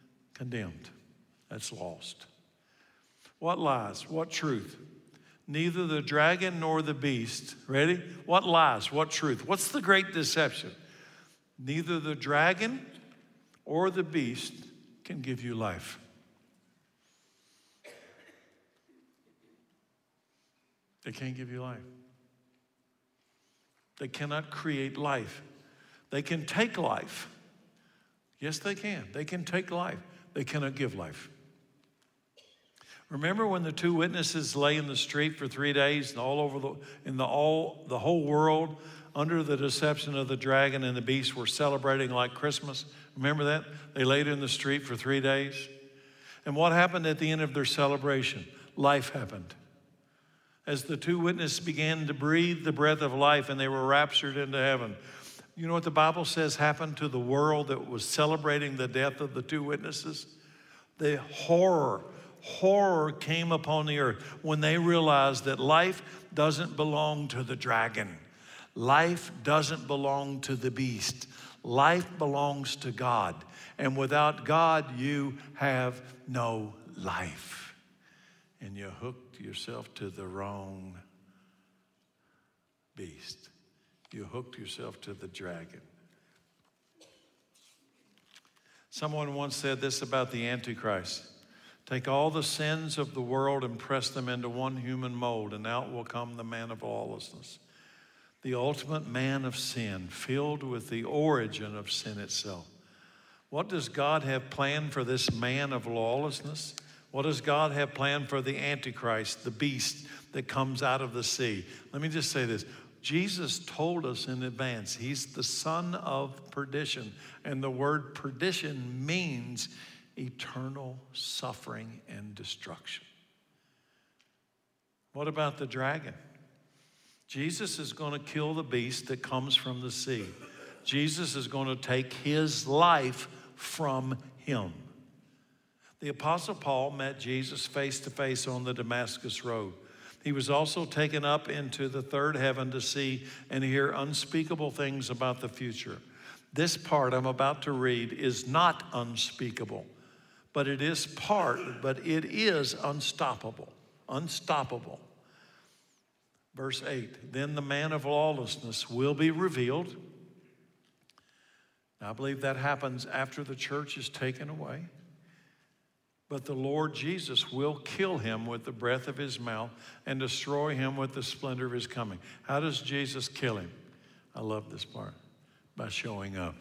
That's lost. What lies? What truth? Neither the dragon nor the beast. Ready? What lies? What truth? What's the great deception? Neither the dragon or the beast can give you life. They can't give you life. They cannot create life. They can take life. Yes, they can. They can take life. They cannot give life. Remember when the two witnesses lay in the street for 3 days and all over the whole world under the deception of the dragon and the beast were celebrating like Christmas? Remember that? They laid in the street for 3 days. And what happened at the end of their celebration? Life happened. As the two witnesses began to breathe the breath of life and they were raptured into heaven, you know what the Bible says happened to the world that was celebrating the death of the two witnesses? The horror came upon the earth when they realized that life doesn't belong to the dragon. Life doesn't belong to the beast. Life belongs to God. And without God, you have no life. And you hooked yourself to the wrong beast. You hooked yourself to the dragon. Someone once said this about the Antichrist. Take all the sins of the world and press them into one human mold, and out will come the man of lawlessness. The ultimate man of sin, filled with the origin of sin itself. What does God have planned for this man of lawlessness? What does God have planned for the Antichrist, the beast that comes out of the sea? Let me just say this. Jesus told us in advance, he's the son of perdition. And the word perdition means eternal suffering and destruction. What about the dragon? Jesus is going to kill the beast that comes from the sea. Jesus is going to take his life from him. The Apostle Paul met Jesus face to face on the Damascus Road. He was also taken up into the third heaven to see and hear unspeakable things about the future. This part I'm about to read is not unspeakable, but it is unstoppable. Unstoppable. Verse 8, then the man of lawlessness will be revealed. Now, I believe that happens after the church is taken away. But the Lord Jesus will kill him with the breath of his mouth and destroy him with the splendor of his coming. How does Jesus kill him? I love this part. By showing up.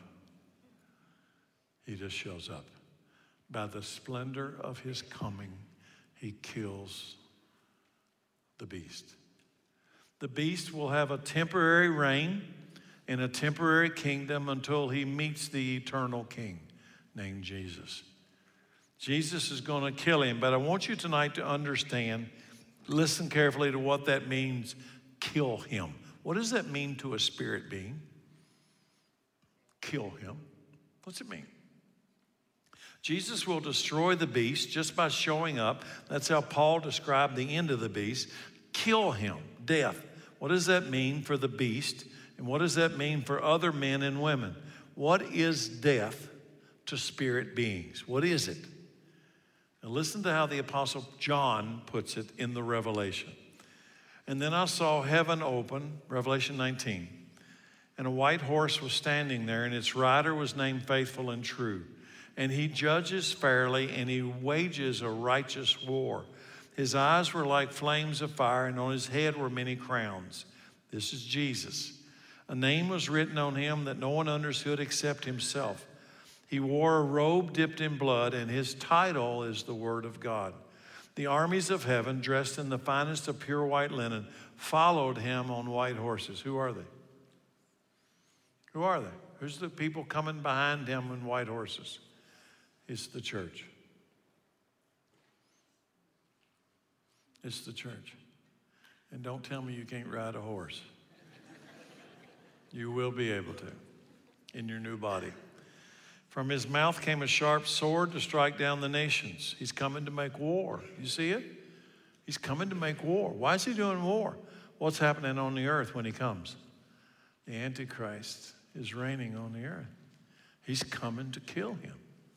He just shows up. By the splendor of his coming, he kills the beast. The beast will have a temporary reign in a temporary kingdom until he meets the eternal king named Jesus. Jesus is going to kill him, but I want you tonight to understand, listen carefully to what that means, kill him. What does that mean to a spirit being? Kill him. What's it mean? Jesus will destroy the beast just by showing up. That's how Paul described the end of the beast. Kill him, death. What does that mean for the beast? And what does that mean for other men and women? What is death to spirit beings? What is it? Now listen to how the Apostle John puts it in the Revelation. And then I saw heaven open, Revelation 19, and a white horse was standing there, and its rider was named Faithful and True. And he judges fairly, and he wages a righteous war. His eyes were like flames of fire, and on his head were many crowns. This is Jesus. A name was written on him that no one understood except himself. He wore a robe dipped in blood, and his title is the Word of God. The armies of heaven, dressed in the finest of pure white linen, followed him on white horses. Who are they? Who are they? Who's the people coming behind him on white horses? It's the church. It's the church. And don't tell me you can't ride a horse. You will be able to in your new body. From his mouth came a sharp sword to strike down the nations. He's coming to make war. You see it? He's coming to make war. Why is he doing war? What's happening on the earth when he comes? The Antichrist is reigning on the earth. He's coming to kill him.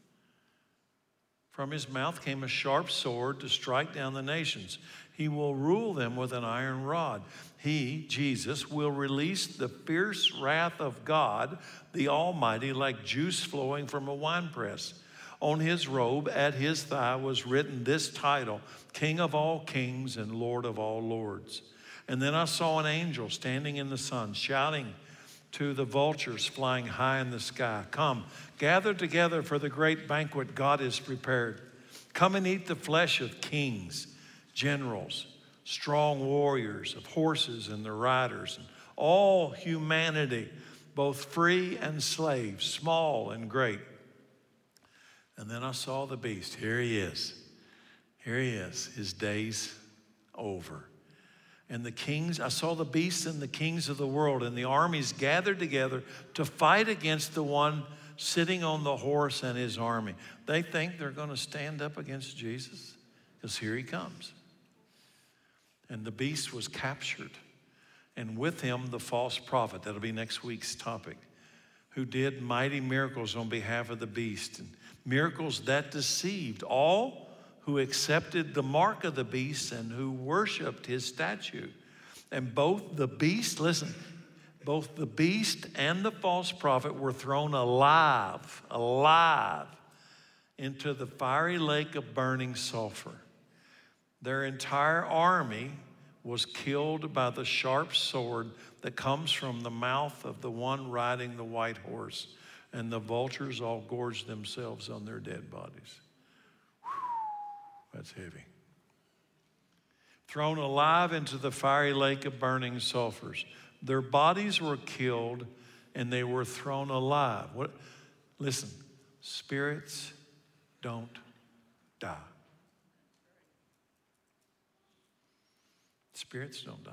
From his mouth came a sharp sword to strike down the nations. He will rule them with an iron rod. He, Jesus, will release the fierce wrath of God, the Almighty, like juice flowing from a winepress. On his robe, at his thigh, was written this title, King of all kings and Lord of all lords. And then I saw an angel standing in the sun, shouting to the vultures flying high in the sky, come, gather together for the great banquet God has prepared. Come and eat the flesh of kings, generals, strong warriors, of horses and their riders, and all humanity, both free and slave, small and great. And then I saw the beast. Here he is. Here he is. His day's over. And the kings, I saw the beast and the kings of the world and the armies gathered together to fight against the one sitting on the horse and his army. They think they're going to stand up against Jesus because here he comes. And the beast was captured. And with him, the false prophet. That'll be next week's topic. Who did mighty miracles on behalf of the beast. And miracles that deceived all who accepted the mark of the beast and who worshiped his statue. And both the beast, listen, both the beast and the false prophet were thrown alive into the fiery lake of burning sulfur. Their entire army was killed by the sharp sword that comes from the mouth of the one riding the white horse. And the vultures all gorged themselves on their dead bodies. That's heavy. Thrown alive into the fiery lake of burning sulfurs. Their bodies were killed and they were thrown alive. Listen, spirits don't die. Spirits don't die.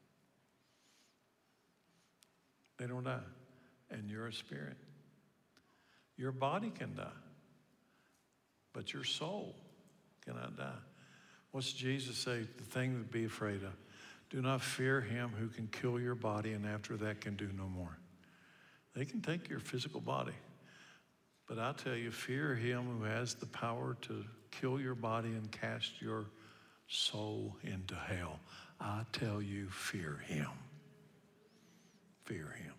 They don't die. And you're a spirit. Your body can die, but your soul cannot die. What's Jesus say? The thing to be afraid of. Do not fear him who can kill your body and after that can do no more. They can take your physical body. But I tell you, fear him who has the power to kill your body and cast your soul into hell. I tell you, fear him. Fear him.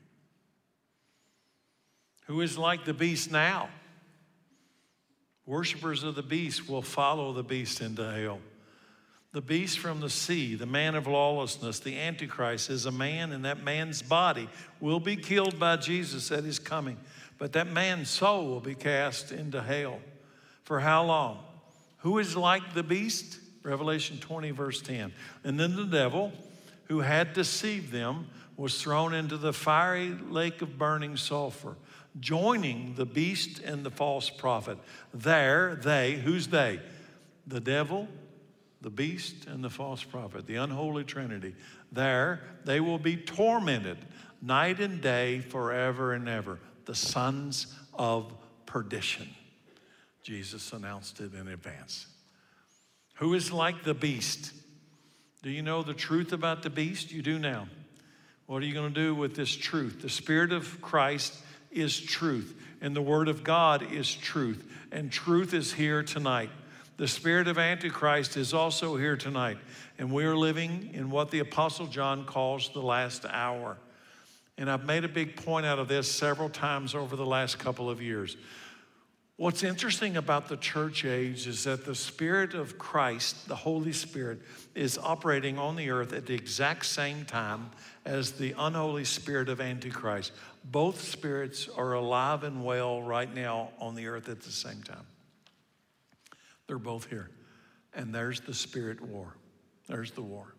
Who is like the beast now? Worshippers of the beast will follow the beast into hell. The beast from the sea, the man of lawlessness, the Antichrist, is a man, and that man's body will be killed by Jesus at his coming. But that man's soul will be cast into hell. For how long? Who is like the beast? Revelation 20, verse 10. And then the devil, who had deceived them, was thrown into the fiery lake of burning sulfur, joining the beast and the false prophet. There, they, who's they? The devil, the beast, and the false prophet, the unholy trinity. There, they will be tormented night and day forever and ever. The sons of perdition. Jesus announced it in advance. Who is like the beast? Do you know the truth about the beast? You do now. What are you going to do with this truth? The Spirit of Christ is truth, and the Word of God is truth, and truth is here tonight. The spirit of Antichrist is also here tonight, and we are living in what the Apostle John calls the last hour. And I've made a big point out of this several times over the last couple of years. What's interesting about the church age is that the Spirit of Christ, the Holy Spirit, is operating on the earth at the exact same time as the unholy spirit of Antichrist. Both spirits are alive and well right now on the earth at the same time. They're both here. And there's the spirit war. There's the war.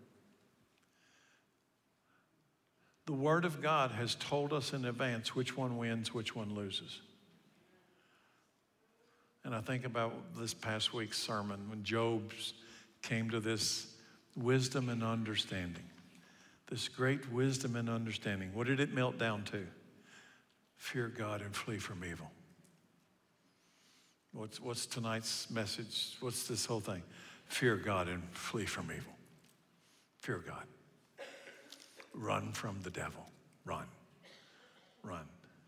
The Word of God has told us in advance which one wins, which one loses. And I think about this past week's sermon when Job came to this wisdom and understanding. This great wisdom and understanding. What did it melt down to? Fear God and flee from evil. What's tonight's message? What's this whole thing? Fear God and flee from evil. Fear God. Run from the devil. Run. Run.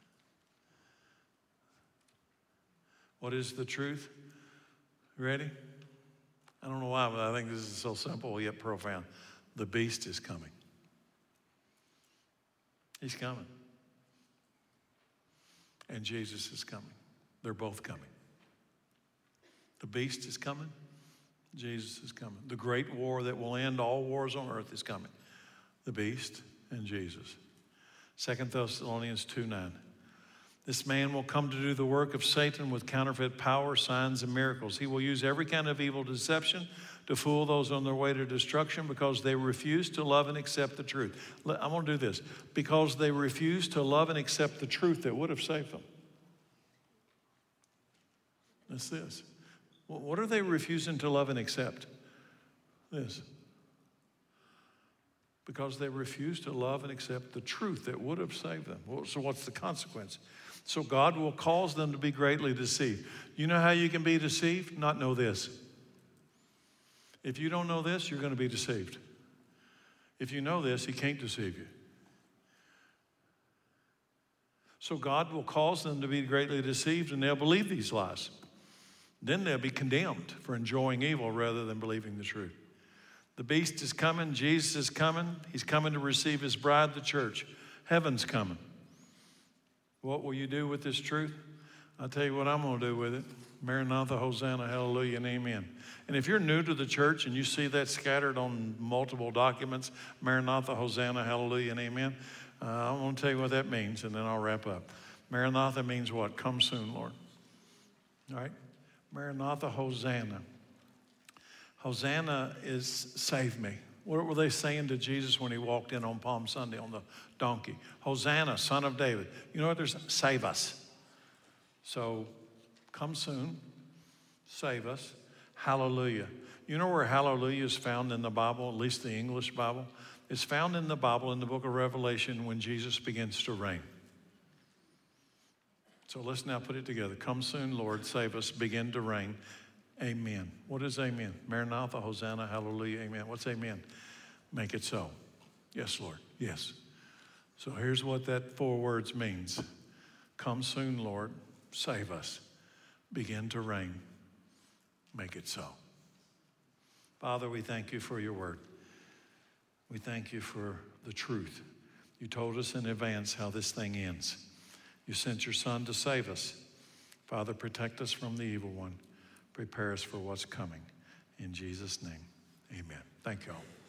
What is the truth? You ready? I don't know why, but I think this is so simple yet profound. The beast is coming. He's coming. And Jesus is coming. They're both coming. The beast is coming. Jesus is coming. The great war that will end all wars on earth is coming. The beast and Jesus. 2 Thessalonians 2:9. This man will come to do the work of Satan with counterfeit power, signs, and miracles. He will use every kind of evil deception to fool those on their way to destruction because they refuse to love and accept the truth. I'm going to do this. Because they refuse to love and accept the truth that would have saved them. It's this. What are they refusing to love and accept? This. Because they refuse to love and accept the truth that would have saved them. So what's the consequence? So God will cause them to be greatly deceived. You know how you can be deceived? Not know this. If you don't know this, you're going to be deceived. If you know this, he can't deceive you. So God will cause them to be greatly deceived, and they'll believe these lies. Then they'll be condemned for enjoying evil rather than believing the truth. The beast is coming. Jesus is coming. He's coming to receive his bride, the church. Heaven's coming. What will you do with this truth? I'll tell you what I'm going to do with it. Maranatha, Hosanna, hallelujah, and amen. And if you're new to the church and you see that scattered on multiple documents, Maranatha, Hosanna, hallelujah, and amen, I'm going to tell you what that means, and then I'll wrap up. Maranatha means what? Come soon, Lord. All right? Maranatha, Hosanna. Hosanna is save me. What were they saying to Jesus when he walked in on Palm Sunday on the donkey? Hosanna, Son of David. You know what? There's save us. So come soon, save us. Hallelujah. You know where hallelujah is found in the Bible, at least the English Bible? It's found in the Bible in the book of Revelation when Jesus begins to reign. So let's now put it together. Come soon, Lord, save us, begin to reign. Amen. What is amen? Maranatha, Hosanna, hallelujah, amen. What's amen? Make it so. Yes, Lord. Yes. So here's what that 4 words means. Come soon, Lord, save us, begin to reign. Make it so. Father, we thank you for your word. We thank you for the truth. You told us in advance how this thing ends. You sent your son to save us. Father, protect us from the evil one. Prepare us for what's coming. In Jesus' name, amen. Thank you all.